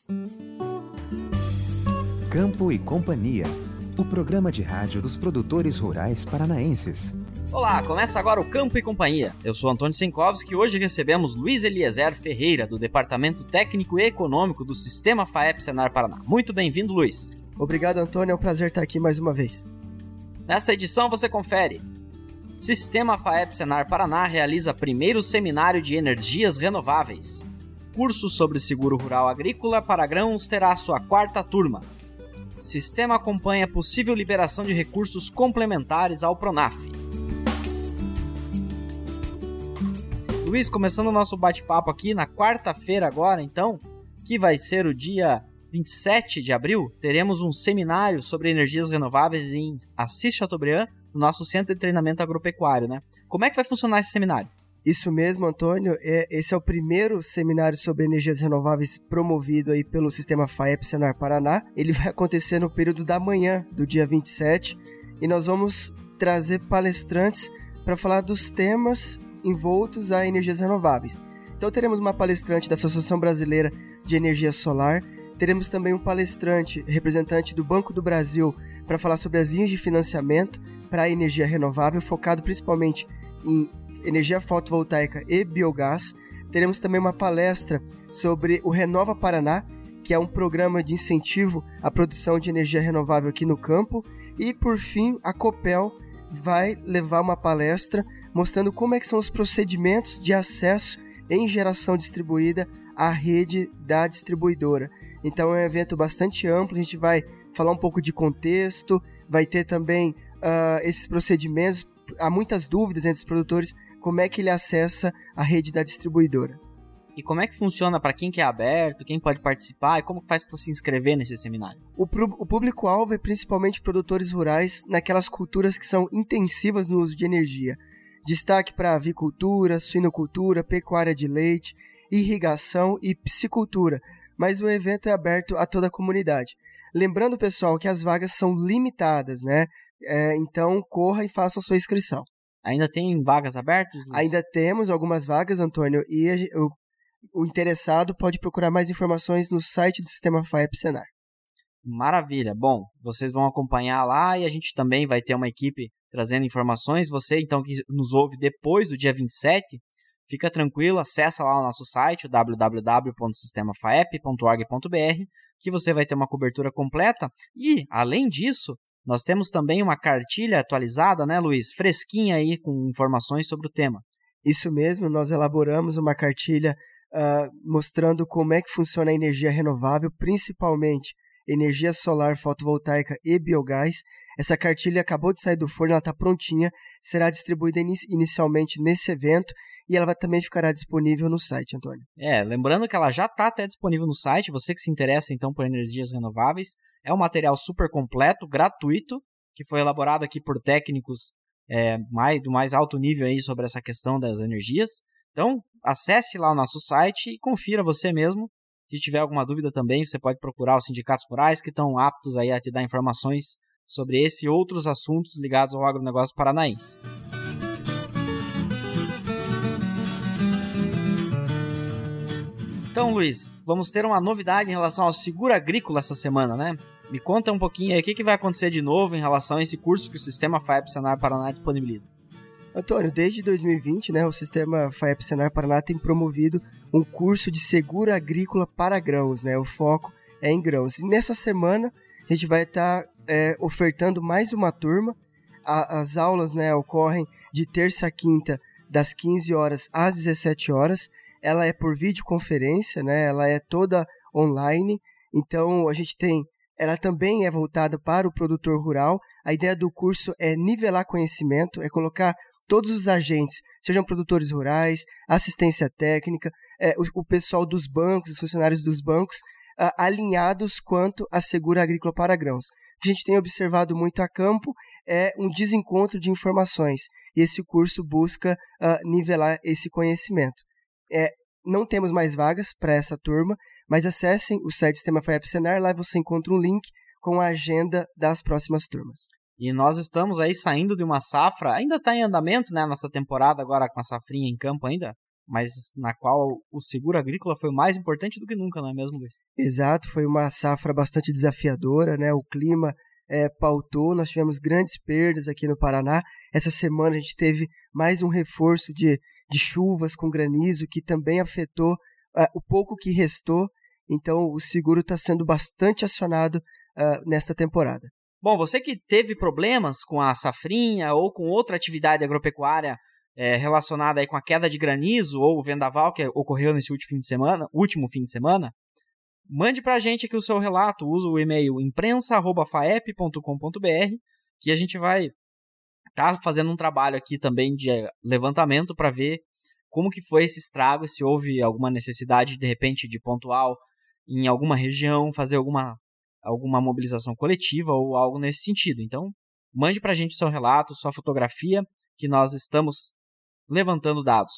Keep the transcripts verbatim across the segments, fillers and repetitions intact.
Campo e Companhia, o programa de rádio dos produtores rurais paranaenses. Olá, começa agora o Campo e Companhia. Eu sou Antônio Senkowski e hoje recebemos Luiz Eliezer Ferreira, do Departamento Técnico e Econômico do Sistema FAEP Senar Paraná. Muito bem-vindo, Luiz. Obrigado, Antônio. É um prazer estar aqui mais uma vez. Nesta edição você confere. Sistema FAEP Senar Paraná realiza primeiro seminário de energias renováveis. Curso sobre seguro rural agrícola para grãos terá sua quarta turma. Sistema acompanha possível liberação de recursos complementares ao Pronaf. Luiz, começando o nosso bate-papo aqui na quarta-feira agora, então, que vai ser o dia vinte e sete de abril, teremos um seminário sobre energias renováveis em Assis Chateaubriand, no nosso Centro de Treinamento Agropecuário, né? Como é que vai funcionar esse seminário? Isso mesmo, Antônio. É, esse é o primeiro seminário sobre energias renováveis promovido aí pelo Sistema FAEP Senar Paraná. Ele vai acontecer no período da manhã do dia vinte e sete e nós vamos trazer palestrantes para falar dos temas envoltos a energias renováveis. Então teremos uma palestrante da Associação Brasileira de Energia Solar, teremos também um palestrante, representante do Banco do Brasil, para falar sobre as linhas de financiamento para a energia renovável, focado principalmente em energia fotovoltaica e biogás. Teremos também uma palestra sobre o Renova Paraná, que é um programa de incentivo à produção de energia renovável aqui no campo. E, por fim, a Copel vai levar uma palestra mostrando como é que são os procedimentos de acesso em geração distribuída à rede da distribuidora. Então é um evento bastante amplo, a gente vai falar um pouco de contexto, vai ter também uh, esses procedimentos. Há muitas dúvidas entre os produtores, como é que ele acessa a rede da distribuidora. E como é que funciona para quem que é aberto, quem pode participar e como que faz para se inscrever nesse seminário? O, o público-alvo é principalmente produtores rurais naquelas culturas que são intensivas no uso de energia. Destaque para avicultura, suinocultura, pecuária de leite, irrigação e piscicultura, mas o evento é aberto a toda a comunidade. Lembrando, pessoal, que as vagas são limitadas, né? É, então, corra e faça a sua inscrição. Ainda tem vagas abertas, Luiz? Ainda temos algumas vagas, Antônio, e a, o, o interessado pode procurar mais informações no site do Sistema FAEP Senar. Maravilha. Bom, vocês vão acompanhar lá e a gente também vai ter uma equipe trazendo informações. Você, então, que nos ouve depois do dia vinte e sete, fica tranquilo, acessa lá o nosso site, o w w w ponto sistema faep ponto org ponto b r, que você vai ter uma cobertura completa. E, além disso, nós temos também uma cartilha atualizada, né, Luiz? Fresquinha aí, com informações sobre o tema. Isso mesmo, nós elaboramos uma cartilha uh, mostrando como é que funciona a energia renovável, principalmente energia solar, fotovoltaica e biogás. Essa cartilha acabou de sair do forno, ela está prontinha, será distribuída in- inicialmente nesse evento e ela vai, também ficará disponível no site, Antônio. É, lembrando que ela já está até disponível no site, você que se interessa então por energias renováveis, é um material super completo, gratuito, que foi elaborado aqui por técnicos é, mais, do mais alto nível aí sobre essa questão das energias. Então, acesse lá o nosso site e confira você mesmo. Se tiver alguma dúvida também, você pode procurar os sindicatos rurais que estão aptos aí a te dar informações sobre esse e outros assuntos ligados ao agronegócio paranaense. Então, Luiz, vamos ter uma novidade em relação ao seguro agrícola essa semana, né? Me conta um pouquinho aí o que, que vai acontecer de novo em relação a esse curso que o Sistema FAEP Senar Paraná disponibiliza. Antônio, desde dois mil e vinte, né, o Sistema FAEP Senar Paraná tem promovido um curso de seguro agrícola para grãos, né? O foco é em grãos. E nessa semana a gente vai estar tá, é, ofertando mais uma turma. A, as aulas, né, ocorrem de terça a quinta, das quinze horas às dezessete horas. Ela é por videoconferência, né? Ela é toda online. Então a gente tem, ela também é voltada para o produtor rural. A ideia do curso é nivelar conhecimento, é colocar todos os agentes, sejam produtores rurais, assistência técnica, é, o, o pessoal dos bancos, os funcionários dos bancos, uh, alinhados quanto a seguro agrícola para grãos. O que a gente tem observado muito a campo é um desencontro de informações, e esse curso busca uh, nivelar esse conhecimento. É, não temos mais vagas para essa turma, mas acessem o site do Sistema FAEP Senar, lá você encontra um link com a agenda das próximas turmas. E nós estamos aí saindo de uma safra, ainda está em andamento, né, nossa temporada agora com a safrinha em campo ainda, mas na qual o seguro agrícola foi mais importante do que nunca, não é mesmo, Luiz? Exato, foi uma safra bastante desafiadora, né? O clima é, pautou, nós tivemos grandes perdas aqui no Paraná. Essa semana a gente teve mais um reforço de, de chuvas com granizo, que também afetou uh, o pouco que restou. Então o seguro está sendo bastante acionado uh, nesta temporada. Bom, você que teve problemas com a safrinha ou com outra atividade agropecuária é, relacionada aí com a queda de granizo ou o vendaval que ocorreu nesse último fim de semana, último fim de semana, mande para a gente aqui o seu relato, usa o e-mail imprensa arroba faep ponto com ponto b r, que a gente vai estar tá fazendo um trabalho aqui também de levantamento para ver como que foi esse estrago, se houve alguma necessidade de repente de pontual em alguma região, fazer alguma, alguma mobilização coletiva ou algo nesse sentido. Então, mande para a gente o seu relato, sua fotografia, que nós estamos levantando dados.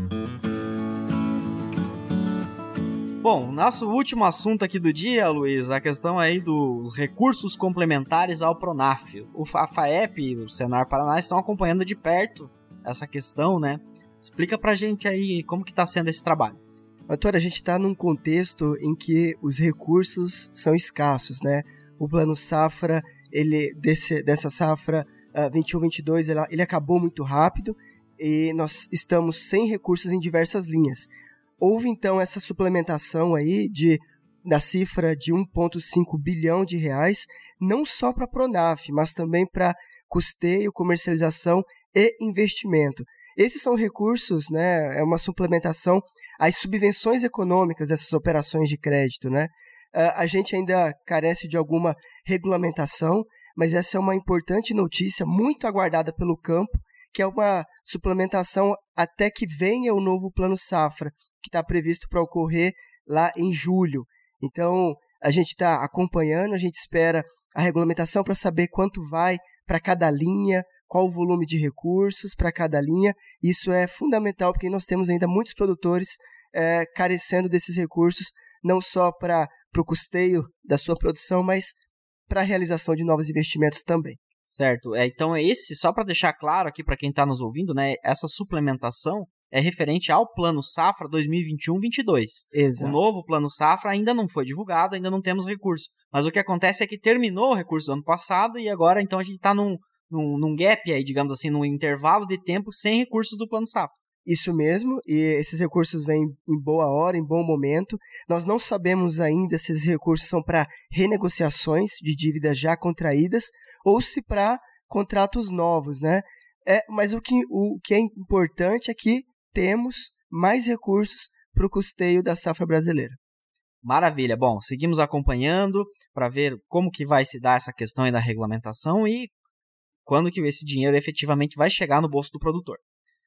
Bom, nosso último assunto aqui do dia, Luiz, a questão aí dos recursos complementares ao Pronaf. O a FAEP e o Senar Paraná estão acompanhando de perto essa questão, né? Explica pra gente aí como que está sendo esse trabalho. Antônio, a gente está num contexto em que os recursos são escassos, né? O Plano Safra, ele, desse, dessa safra uh, vinte e um vinte e dois, ele, ele acabou muito rápido e nós estamos sem recursos em diversas linhas. Houve, então, essa suplementação aí de, da cifra de um vírgula cinco bilhão de reais, não só para a Pronaf, mas também para custeio, comercialização e investimento. Esses são recursos, né, é uma suplementação às subvenções econômicas dessas operações de crédito, né? A gente ainda carece de alguma regulamentação, mas essa é uma importante notícia, muito aguardada pelo campo, que é uma suplementação até que venha o novo Plano Safra, que está previsto para ocorrer lá em julho. Então, a gente está acompanhando, a gente espera a regulamentação para saber quanto vai para cada linha, qual o volume de recursos para cada linha. Isso é fundamental, porque nós temos ainda muitos produtores é, carecendo desses recursos, não só para o custeio da sua produção, mas para a realização de novos investimentos também. Certo, é, então esse, só para deixar claro aqui para quem está nos ouvindo, né, essa suplementação é referente ao Plano Safra dois mil e vinte e um vinte e dois. Exato. O novo Plano Safra ainda não foi divulgado, ainda não temos recurso. Mas o que acontece é que terminou o recurso do ano passado e agora então a gente está num, num, num gap aí, digamos assim, num intervalo de tempo sem recursos do Plano Safra. Isso mesmo, e esses recursos vêm em boa hora, em bom momento. Nós não sabemos ainda se esses recursos são para renegociações de dívidas já contraídas ou se para contratos novos, né? É, mas o que, o que é importante é que temos mais recursos para o custeio da safra brasileira. Maravilha. Bom, seguimos acompanhando para ver como que vai se dar essa questão aí da regulamentação e quando que esse dinheiro efetivamente vai chegar no bolso do produtor.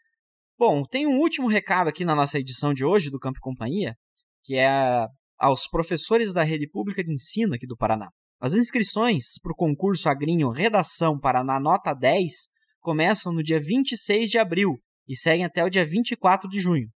Bom, tem um último recado aqui na nossa edição de hoje do Campo e Companhia, que é aos professores da Rede Pública de Ensino aqui do Paraná. As inscrições para o concurso Agrinho Redação Paraná Nota dez começam no dia vinte e seis de abril e seguem até o dia vinte e quatro de junho.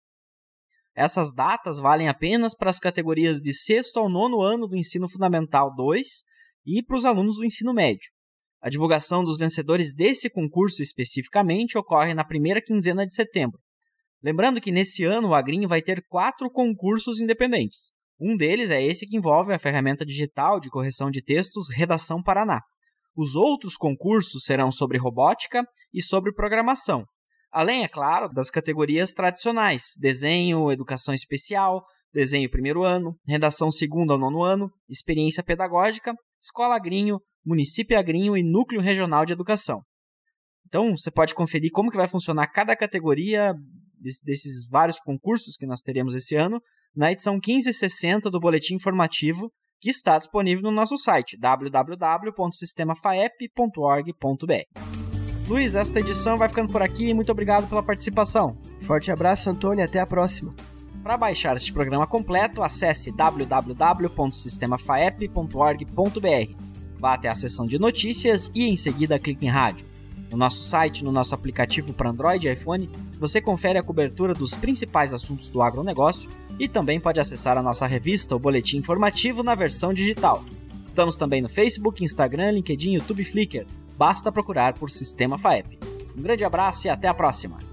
Essas datas valem apenas para as categorias de sexto ao nono ano do Ensino Fundamental dois e para os alunos do ensino médio. A divulgação dos vencedores desse concurso especificamente ocorre na primeira quinzena de setembro. Lembrando que nesse ano o Agrinho vai ter quatro concursos independentes. Um deles é esse que envolve a ferramenta digital de correção de textos Redação Paraná. Os outros concursos serão sobre robótica e sobre programação. Além, é claro, das categorias tradicionais, desenho, educação especial, desenho primeiro ano, redação segundo ao nono ano, experiência pedagógica, escola Agrinho, município Agrinho e núcleo regional de educação. Então, você pode conferir como que vai funcionar cada categoria desses vários concursos que nós teremos esse ano na edição quinze sessenta do Boletim Informativo, que está disponível no nosso site w w w ponto sistema faep ponto org ponto b r. Luiz, esta edição vai ficando por aqui. Muito obrigado pela participação. Forte abraço, Antônio, e até a próxima. Para baixar este programa completo, acesse w w w ponto sistema faep ponto org ponto b r. Vá até a seção de notícias e em seguida clique em rádio. No nosso site, no nosso aplicativo para Android e iPhone, você confere a cobertura dos principais assuntos do agronegócio e também pode acessar a nossa revista, o Boletim Informativo, na versão digital. Estamos também no Facebook, Instagram, LinkedIn, YouTube e Flickr. Basta procurar por Sistema Faep. Um grande abraço e até a próxima!